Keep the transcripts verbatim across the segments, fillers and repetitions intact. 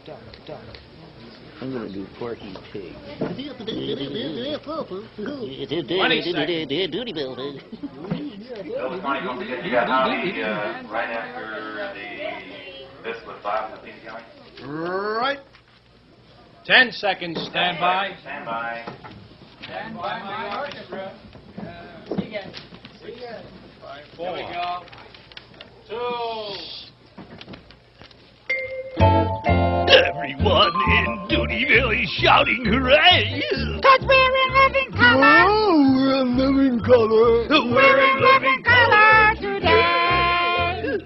I'm going to do Porky Pig. twenty seconds. Duty Bill. Bill twenty, don't forget you got Howdy uh, right after the this with Bob and the theme going. Right. Ten seconds. Stand by. Stand by. Stand by my orchestra. See ya. See ya. Five, four. Here we go. Two. Everyone in Dutyville is shouting hooray! Cause we're in living color. Oh, we're in living color. We're in living color today.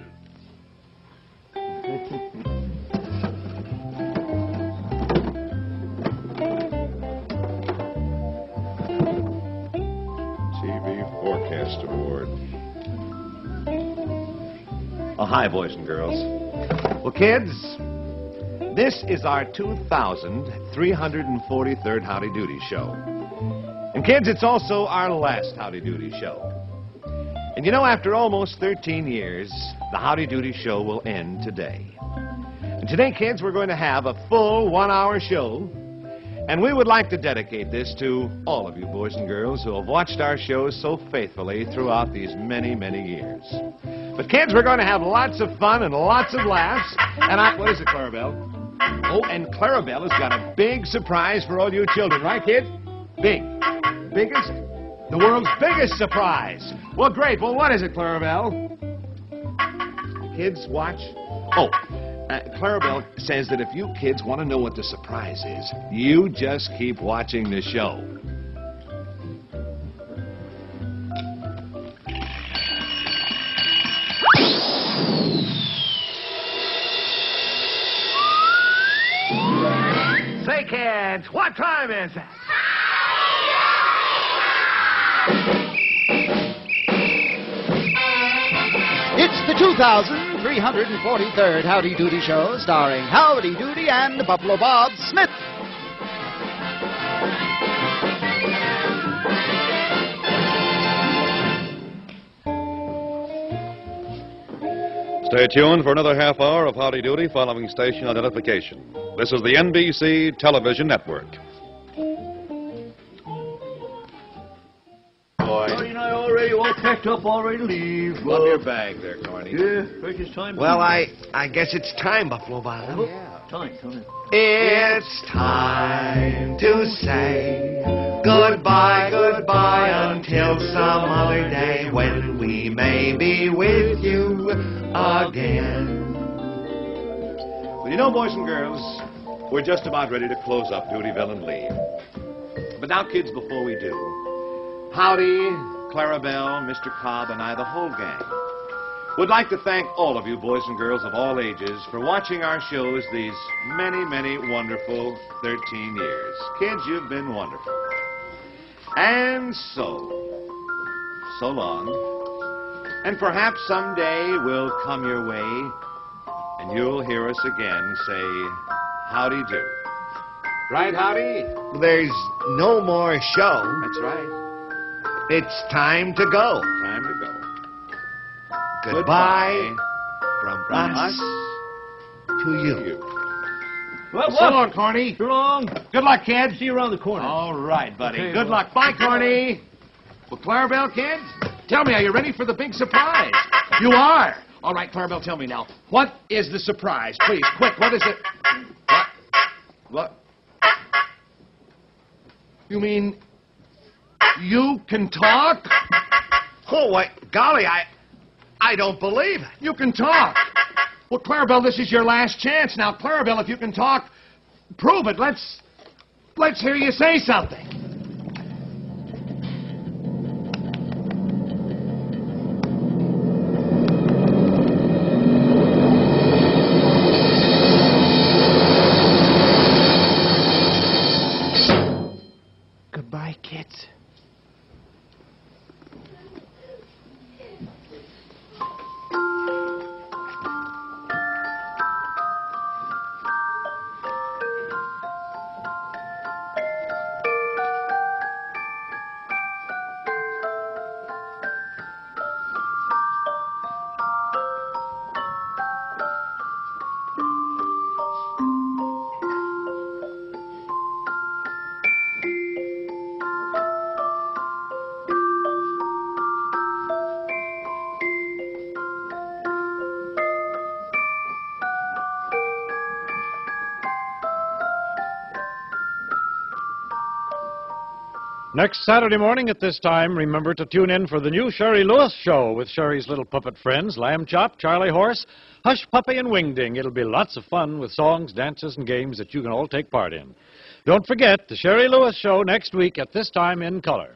T V Forecast Award. Oh, hi, boys and girls. Well, kids, this is our two thousand three hundred forty-third Howdy Doody show. And kids, it's also our last Howdy Doody show. And you know, after almost thirteen years, the Howdy Doody show will end today. And today, kids, we're going to have a full one-hour show. And we would like to dedicate this to all of you boys and girls who have watched our shows so faithfully throughout these many, many years. But kids, we're going to have lots of fun and lots of laughs. And I, what is it, Clarabelle? Oh, and Clarabelle has got a big surprise for all you children, right, kids? Big. Biggest? The world's biggest surprise. Well, great. Well, what is it, Clarabelle? Kids, watch. Oh, uh, Clarabelle says that if you kids want to know what the surprise is, you just keep watching the show. Say, kids, what time is it? It's the two thousand three hundred forty-third Howdy Doody Show, starring Howdy Doody and Buffalo Bob Smith. Stay tuned for another half hour of Howdy Doody following station identification. This is the N B C Television Network. Oh, you know, already all packed up, all ready to leave. Love your bag there, Corny. Yeah, precious time. Well, I, I guess it's time, Buffalo Bob. Yeah, time, time. It's time to say goodbye, goodbye until some other day when we may be with you again. Well, you know, boys and girls, we're just about ready to close up Dutyville and leave. But now, kids, before we do, Howdy, Clarabelle, Mister Cobb, and I, the whole gang, would like to thank all of you boys and girls of all ages for watching our shows these many, many wonderful thirteen years. Kids, you've been wonderful. And so, so long. And perhaps someday we'll come your way and you'll hear us again say, howdy do. Right, Howdy? There's no more show. That's right. It's time to go. Time to go. Goodbye, from, from us, us to you. you. Well, So long, Corny. So long. Good luck, kids. See you around the corner. All right, buddy. Okay, Good well. luck. Bye, Corny. Well, Clarabelle, kids, tell me, are you ready for the big surprise? You are. All right, Clarabelle, tell me now. What is the surprise? Please, quick, what is it? What? What? You mean you can talk? Oh, wait, golly, I, I don't believe it. You can talk. Well, Clarabelle, this is your last chance. Now, Clarabelle, if you can talk, prove it. Let's, let's hear you say something. Goodbye, kids. Next Saturday morning at this time, remember to tune in for the new Sherry Lewis Show with Sherry's little puppet friends, Lamb Chop, Charlie Horse, Hush Puppy, and Wingding. It'll be lots of fun with songs, dances, and games that you can all take part in. Don't forget the Sherry Lewis Show next week at this time in color.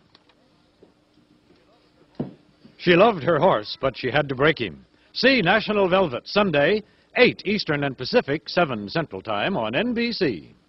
She loved her horse, but she had to break him. See National Velvet Sunday, eight Eastern and Pacific, seven Central Time on N B C.